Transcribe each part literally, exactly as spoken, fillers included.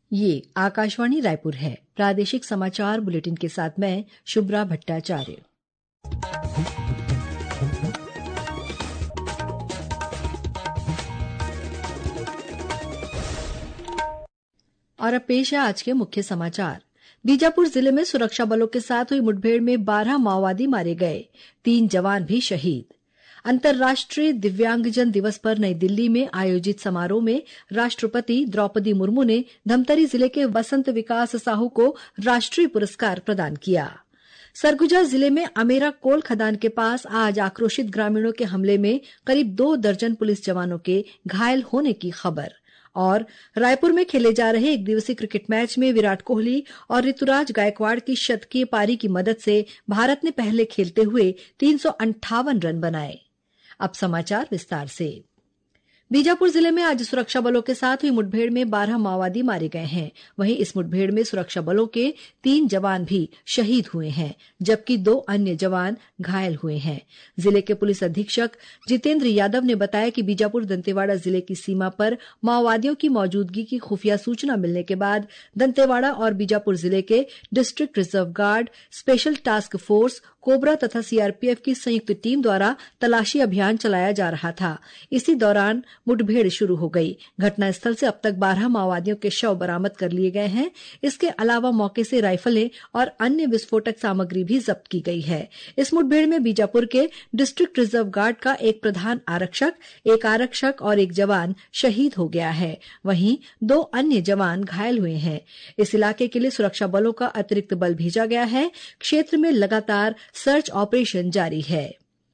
ये आकाशवाणी रायपुर है। प्रादेशिक समाचार बुलेटिन के साथ मैं शुभ्रा भट्टाचार्य। और अब पेश है आज के मुख्य समाचार। बीजापुर जिले में सुरक्षा बलों के साथ हुई मुठभेड़ में बारह माओवादी मारे गए, तीन जवान भी शहीद। अंतर्राष्ट्रीय दिव्यांगजन दिवस पर नई दिल्ली में आयोजित समारोह में राष्ट्रपति द्रौपदी मुर्मू ने धमतरी जिले के वसंत विकास साहू को राष्ट्रीय पुरस्कार प्रदान किया। सरगुजा जिले में अमेरा कोल खदान के पास आज आक्रोशित ग्रामीणों के हमले में करीब दो दर्जन पुलिस जवानों के घायल होने की खबर। और रायपुर में खेले जा रहे एक दिवसीय क्रिकेट मैच में विराट कोहली और ऋतुराज गायकवाड़ की शतकीय पारी की मदद से भारत ने पहले खेलते हुए तीन सौ अंठावन रन बनाए। अब समाचार विस्तार से। बीजापुर जिले में आज सुरक्षा बलों के साथ हुई मुठभेड़ में बारह माओवादी मारे गए हैं। वहीं इस मुठभेड़ में सुरक्षा बलों के तीन जवान भी शहीद हुए हैं, जबकि दो अन्य जवान घायल हुए हैं। जिले के पुलिस अधीक्षक जितेंद्र यादव ने बताया कि बीजापुर दंतेवाड़ा जिले की सीमा पर माओवादियों की मौजूदगी की खुफिया सूचना मिलने के बाद दंतेवाड़ा और बीजापुर जिले के district reserve guard, special task force, cobra तथा सीआरपीएफ की संयुक्त टीम द्वारा तलाशी अभियान चलाया जा रहा था। इसी दौरान मुठभेड़ शुरू हो गई। घटनास्थल से अब तक बारह माओवादियों के शव बरामद कर लिए गए हैं। इसके अलावा मौके से राइफलें और अन्य विस्फोटक सामग्री भी जब्त की गई है। इस मुठभेड़ में बीजापुर के डिस्ट्रिक्ट रिजर्व गार्ड का एक प्रधान आरक्षक, एक आरक्षक और एक जवान शहीद हो गया है। वहीं दो अन्य जवान घायल हुए हैं। इस इलाके के लिए सुरक्षा बलों का अतिरिक्त बल भेजा गया है। क्षेत्र में लगातार सर्च ऑपरेशन जारी है।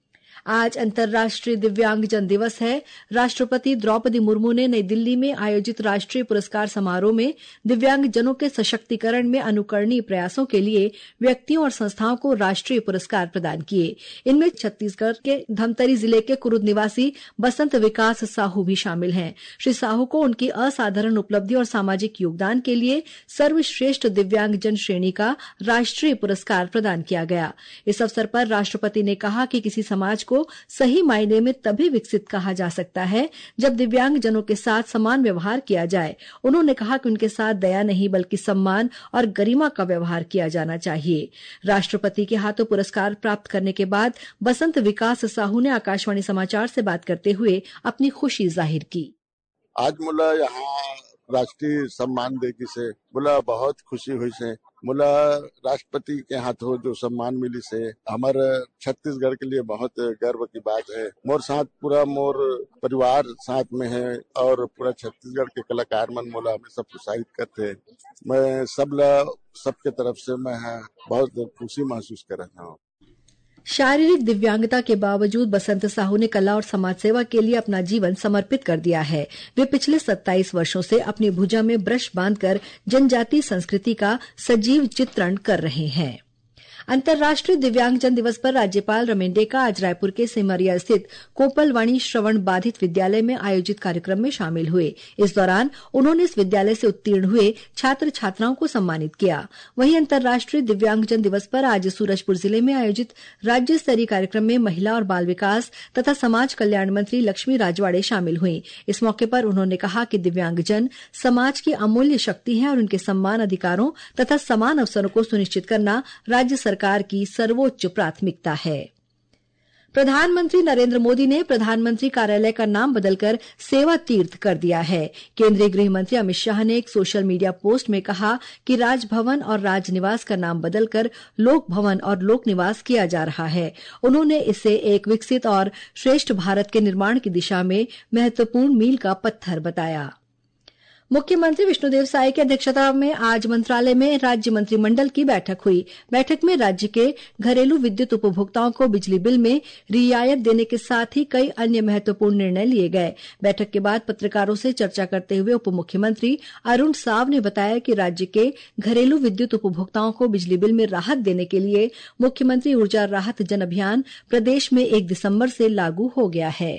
आज अंतर्राष्ट्रीय दिव्यांगजन दिवस है। राष्ट्रपति द्रौपदी मुर्मू ने नई दिल्ली में आयोजित राष्ट्रीय पुरस्कार समारोह में दिव्यांगजनों के सशक्तिकरण में अनुकरणीय प्रयासों के लिए व्यक्तियों और संस्थाओं को राष्ट्रीय पुरस्कार प्रदान किए। इनमें छत्तीसगढ़ के धमतरी जिले के कुरुद निवासी बसंत विकास साहू भी शामिल हैं। श्री साहू को उनकी असाधारण उपलब्धि और सामाजिक योगदान के लिए सर्वश्रेष्ठ दिव्यांगजन श्रेणी का राष्ट्रीय पुरस्कार प्रदान किया गया। इस अवसर पर राष्ट्रपति ने कहा कि किसी समाज को सही मायने में तभी विकसित कहा जा सकता है जब दिव्यांगजनों के साथ समान व्यवहार किया जाए। उन्होंने कहा कि उनके साथ दया नहीं बल्कि सम्मान और गरिमा का व्यवहार किया जाना चाहिए। राष्ट्रपति के हाथों पुरस्कार प्राप्त करने के बाद बसंत विकास साहू ने आकाशवाणी समाचार से बात करते हुए अपनी खुशी जाहिर की। आज मुला यहाँ राष्ट्रीय सम्मान देगी से मुला बहुत खुशी हुई से मुला राष्ट्रपति के हाथों जो सम्मान मिली से हमारे छत्तीसगढ़ के लिए बहुत गर्व की बात है। मोर साथ पूरा मोर परिवार साथ में है और पूरा छत्तीसगढ़ के कलाकार मन मोला हमेशा प्रोत्साहित करते हैं। मैं सब सबके तरफ से मैं बहुत खुशी महसूस कर रहा हूँ। शारीरिक दिव्यांगता के बावजूद बसंत साहू ने कला और समाज सेवा के लिए अपना जीवन समर्पित कर दिया है। वे पिछले सत्ताईस वर्षों से अपनी भुजा में ब्रश बांधकर जनजातीय संस्कृति का सजीव चित्रण कर रहे हैं। अंतर्राष्ट्रीय दिव्यांगजन दिवस पर राज्यपाल रमेन डेका आज रायपुर के सिमरिया स्थित कोपलवाणी श्रवण बाधित विद्यालय में आयोजित कार्यक्रम में शामिल हुए। इस दौरान उन्होंने इस विद्यालय से उत्तीर्ण हुए छात्र छात्राओं को सम्मानित किया। वहीं अंतर्राष्ट्रीय दिव्यांगजन दिवस पर आज सूरजपुर जिले में आयोजित राज्य स्तरीय कार्यक्रम में महिला और बाल विकास तथा समाज कल्याण मंत्री लक्ष्मी राजवाड़े शामिल हुई। इस मौके पर उन्होंने कहा कि दिव्यांगजन समाज की अमूल्य शक्ति है और उनके सम्मान, अधिकारों तथा समान अवसरों को सुनिश्चित करना राज्य सरकार की सर्वोच्च प्राथमिकता है। प्रधानमंत्री नरेंद्र मोदी ने प्रधानमंत्री कार्यालय का नाम बदलकर सेवा तीर्थ कर दिया है। केंद्रीय गृह मंत्री अमित शाह ने एक सोशल मीडिया पोस्ट में कहा कि राजभवन और राजनिवास का नाम बदलकर लोक भवन और लोक निवास किया जा रहा है। उन्होंने इसे एक विकसित और श्रेष्ठ भारत के निर्माण की दिशा में महत्वपूर्ण मील का पत्थर बताया। मुख्यमंत्री विष्णुदेव साय की अध्यक्षता में आज मंत्रालय में राज्य मंत्रिमंडल की बैठक हुई। बैठक में राज्य के घरेलू विद्युत उपभोक्ताओं को बिजली बिल में रियायत देने के साथ ही कई अन्य महत्वपूर्ण निर्णय लिए गए। बैठक के बाद पत्रकारों से चर्चा करते हुए उप मुख्यमंत्री अरुण साव ने बताया कि राज्य के घरेलू विद्युत उपभोक्ताओं को बिजली बिल में राहत देने के लिए मुख्यमंत्री ऊर्जा राहत जन अभियान प्रदेश में एक दिसंबर से लागू हो गया है।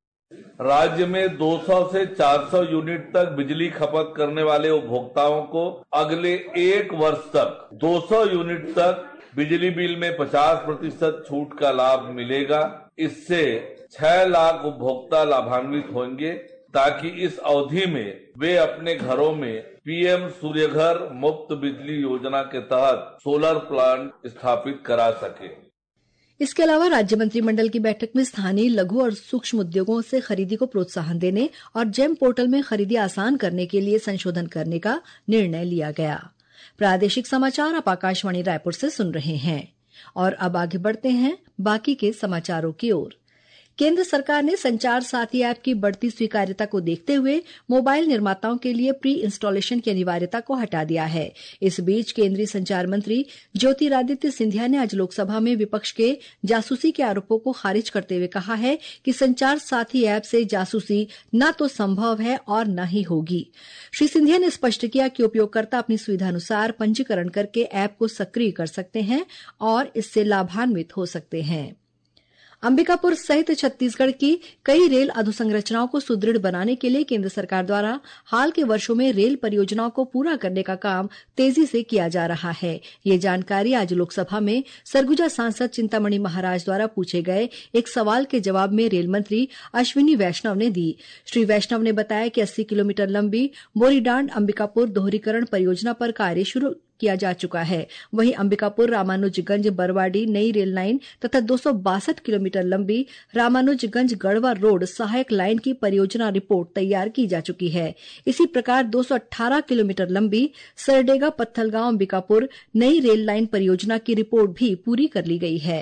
राज्य में दो सौ से चार सौ यूनिट तक बिजली खपत करने वाले उपभोक्ताओं को अगले एक वर्ष तक दो सौ यूनिट तक बिजली बिल में पचास प्रतिशत छूट का लाभ मिलेगा। इससे छह लाख उपभोक्ता लाभान्वित होंगे ताकि इस अवधि में वे अपने घरों में पीएम सूर्यघर मुफ्त बिजली योजना के तहत सोलर प्लांट स्थापित करा सके। इसके अलावा राज्य मंत्रिमंडल की बैठक में स्थानीय लघु और सूक्ष्म उद्योगों से खरीदी को प्रोत्साहन देने और जेम पोर्टल में खरीदी आसान करने के लिए संशोधन करने का निर्णय लिया गया। प्रादेशिक समाचार आप आकाशवाणी रायपुर से सुन रहे हैं और अब आगे बढ़ते हैं बाकी के समाचारों की ओर। केंद्र सरकार ने संचार साथी ऐप की बढ़ती स्वीकार्यता को देखते हुए मोबाइल निर्माताओं के लिए प्री इंस्टॉलेशन की अनिवार्यता को हटा दिया है। इस बीच केंद्रीय संचार मंत्री ज्योतिरादित्य सिंधिया ने आज लोकसभा में विपक्ष के जासूसी के आरोपों को खारिज करते हुए कहा है कि संचार साथी ऐप से जासूसी न तो संभव है और न ही होगी। श्री सिंधिया ने स्पष्ट किया कि उपयोगकर्ता अपनी सुविधानुसार पंजीकरण करके ऐप को सक्रिय कर सकते हैं और इससे लाभान्वित हो सकते हैं। अंबिकापुर सहित छत्तीसगढ़ की कई रेल अधोसंरचनाओं को सुदृढ़ बनाने के लिए केंद्र सरकार द्वारा हाल के वर्षों में रेल परियोजनाओं को पूरा करने का काम तेजी से किया जा रहा है। ये जानकारी आज लोकसभा में सरगुजा सांसद चिंतामणि महाराज द्वारा पूछे गए एक सवाल के जवाब में रेल मंत्री अश्विनी वैष्णव ने दी। श्री वैष्णव ने बताया कि अस्सी किलोमीटर लंबी बोरीडांड अंबिकापुर दोहरीकरण परियोजना पर कार्य शुरू किया जा चुका है। वहीं अंबिकापुर रामानुजगंज बरवाडी नई रेल लाइन तथा दो सौ बासठ किलोमीटर लंबी रामानुजगंज गढ़वा रोड सहायक लाइन की परियोजना रिपोर्ट तैयार की जा चुकी है। इसी प्रकार दो सौ अठारह किलोमीटर लंबी सरडेगा पत्थलगांव अंबिकापुर नई रेल लाइन परियोजना की रिपोर्ट भी पूरी कर ली गई है।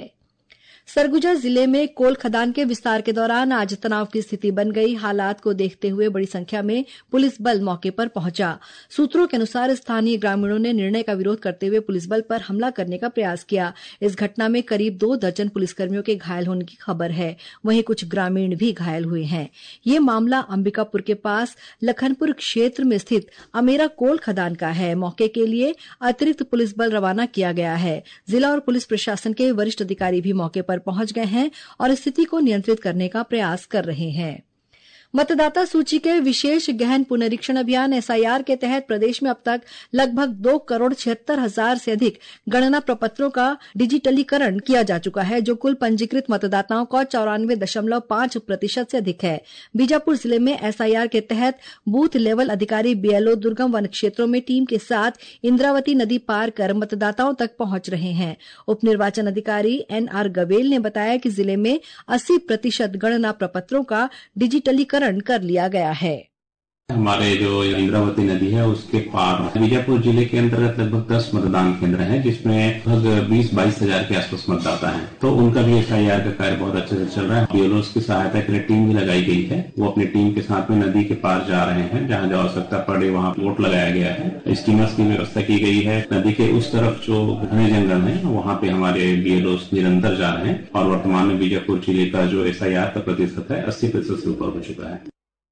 सरगुजा जिले में कोल खदान के विस्तार के दौरान आज तनाव की स्थिति बन गई। हालात को देखते हुए बड़ी संख्या में पुलिस बल मौके पर पहुंचा। सूत्रों के अनुसार स्थानीय ग्रामीणों ने निर्णय का विरोध करते हुए पुलिस बल पर हमला करने का प्रयास किया। इस घटना में करीब दो दर्जन पुलिसकर्मियों के घायल होने की खबर है। वहीं कुछ ग्रामीण भी घायल हुए हैं। ये मामला अंबिकापुर के पास लखनपुर क्षेत्र में स्थित अमेरा कोल खदान का है। मौके के लिए अतिरिक्त पुलिस बल रवाना किया गया है। जिला और पुलिस प्रशासन के वरिष्ठ अधिकारी भी मौके पर पहुंच गए हैं और स्थिति को नियंत्रित करने का प्रयास कर रहे हैं। मतदाता सूची के विशेष गहन पुनरीक्षण अभियान एसआईआर के तहत प्रदेश में अब तक लगभग दो करोड़ छिहत्तर हजार से अधिक गणना प्रपत्रों का डिजिटलीकरण किया जा चुका है, जो कुल पंजीकृत मतदाताओं का चौरानवे दशमलव पांच प्रतिशत से अधिक है। बीजापुर जिले में एसआईआर के तहत बूथ लेवल अधिकारी बीएलओ दुर्गम वन क्षेत्रों में टीम के साथ इंद्रावती नदी पार कर मतदाताओं तक पहुंच रहे हैं। उप निर्वाचन अधिकारी एनआर गवेल ने बताया कि जिले में अस्सी प्रतिशत गणना प्रपत्रों का डिजिटलीकरण कर लिया गया है। हमारे जो इंद्रावती नदी है उसके पार बीजापुर जिले के अंतर्गत लगभग दस मतदान केंद्र हैं, जिसमें लगभग बीस बाईस हजार के आसपास मतदाता हैं। तो उनका भी एसआईआर का कार्य बहुत अच्छे से चल रहा है। बीएलओस की सहायता के लिए टीम भी लगाई गई है। वो अपनी टीम के साथ में नदी के पार जा रहे हैं। जहाँ जहाँ आवश्यकता पड़े वहाँ वोट लगाया गया है। स्टीमर्स की व्यवस्था की गई है। नदी के उस तरफ जो घने जंगल है वहाँ पे हमारे बीएलओस निरंतर जा रहे हैं और वर्तमान में बीजापुर जिले का जो एसआईआर का प्रतिशत है अस्सी प्रतिशत से ऊपर हो चुका है।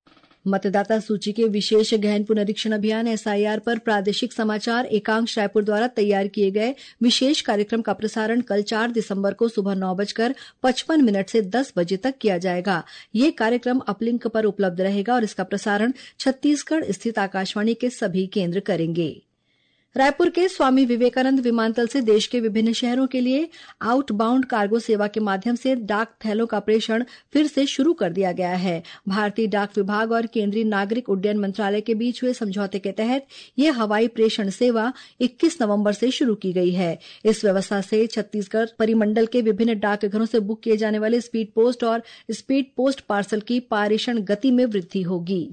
मतदाता सूची के विशेष गहन पुनरीक्षण अभियान एसआईआर पर प्रादेशिक समाचार एकांश रायपुर द्वारा तैयार किए गए विशेष कार्यक्रम का प्रसारण कल चार दिसंबर को सुबह नौ बजकर पचपन मिनट से दस बजे तक किया जाएगा। ये कार्यक्रम अपलिंक पर उपलब्ध रहेगा और इसका प्रसारण छत्तीसगढ़ स्थित आकाशवाणी के सभी केंद्र करेंगे। रायपुर के स्वामी विवेकानंद विमानतल से देश के विभिन्न शहरों के लिए आउटबाउंड कार्गो सेवा के माध्यम से डाक थैलों का प्रेषण फिर से शुरू कर दिया गया है। भारतीय डाक विभाग और केंद्रीय नागरिक उड्डयन मंत्रालय के बीच हुए समझौते के तहत यह हवाई प्रेषण सेवा इक्कीस नवंबर से शुरू की गई है। इस व्यवस्था से छत्तीसगढ़ परिमंडल के विभिन्न डाकघरों से बुक किए जाने वाले स्पीड पोस्ट और स्पीड पोस्ट पार्सल की पारेषण गति में वृद्धि होगी।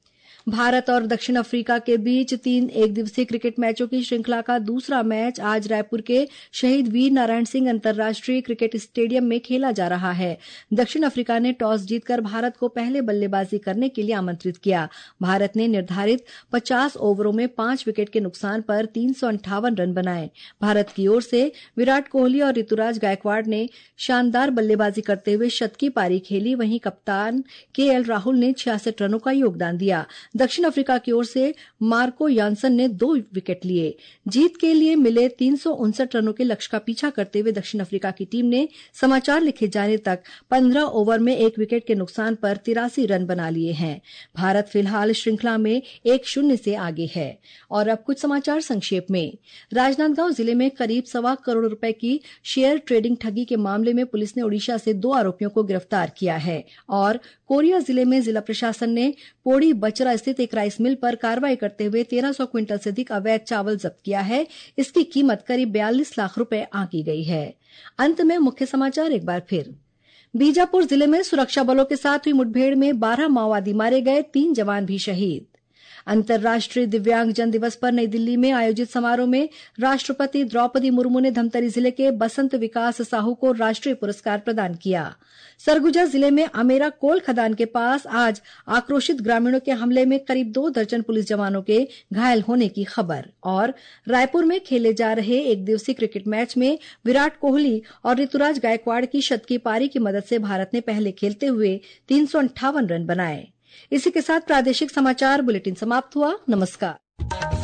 भारत और दक्षिण अफ्रीका के बीच तीन एक दिवसीय क्रिकेट मैचों की श्रृंखला का दूसरा मैच आज रायपुर के शहीद वीर नारायण सिंह अंतर्राष्ट्रीय क्रिकेट स्टेडियम में खेला जा रहा है। दक्षिण अफ्रीका ने टॉस जीतकर भारत को पहले बल्लेबाजी करने के लिए आमंत्रित किया। भारत ने निर्धारित पचास ओवरों में पांच विकेट के नुकसान पर तीन सौ अंठावन रन बनाए। भारत की ओर से विराट कोहली और ऋतुराज गायकवाड़ ने शानदार बल्लेबाजी करते हुए शत की पारी खेली। वहीं कप्तान के एल राहुल ने छियासठ रनों का योगदान दिया। दक्षिण अफ्रीका की ओर से मार्को यानसन ने दो विकेट लिए। जीत के लिए मिले तीन सौ उनसठ रनों के लक्ष्य का पीछा करते हुए दक्षिण अफ्रीका की टीम ने समाचार लिखे जाने तक पंद्रह ओवर में एक विकेट के नुकसान पर तिरासी रन बना लिए हैं। भारत फिलहाल श्रृंखला में एक शून्य से आगे है। और अब कुछ समाचार संक्षेप में। राजनांदगांव जिले में करीब सवा करोड़ रुपए की शेयर ट्रेडिंग ठगी के मामले में पुलिस ने ओडिशा से दो आरोपियों को गिरफ्तार किया है। और कोरिया जिले में जिला प्रशासन ने पोड़ी बचरा स्थित एक राइस मिल पर कार्रवाई करते हुए तेरह सौ क्विंटल से अधिक अवैध चावल जब्त किया है। इसकी कीमत करीब बयालीस लाख रुपए आंकी गई है। अंत में मुख्य समाचार एक बार फिर। बीजापुर जिले में सुरक्षा बलों के साथ हुई मुठभेड़ में बारह माओवादी मारे गए, तीन जवान भी शहीद। अंतर्राष्ट्रीय दिव्यांगजन दिवस पर नई दिल्ली में आयोजित समारोह में राष्ट्रपति द्रौपदी मुर्मू ने धमतरी जिले के बसंत विकास साहू को राष्ट्रीय पुरस्कार प्रदान किया। सरगुजा जिले में अमेरा कोल खदान के पास आज आक्रोशित ग्रामीणों के हमले में करीब दो दर्जन पुलिस जवानों के घायल होने की खबर। और रायपुर में खेले जा रहे एक दिवसीय क्रिकेट मैच में विराट कोहली और ऋतुराज गायकवाड़ की शत की पारी की मदद से भारत ने पहले खेलते हुए तीन सौ अंठावन रन बनाए। इसी के साथ प्रादेशिक समाचार बुलेटिन समाप्त हुआ। नमस्कार।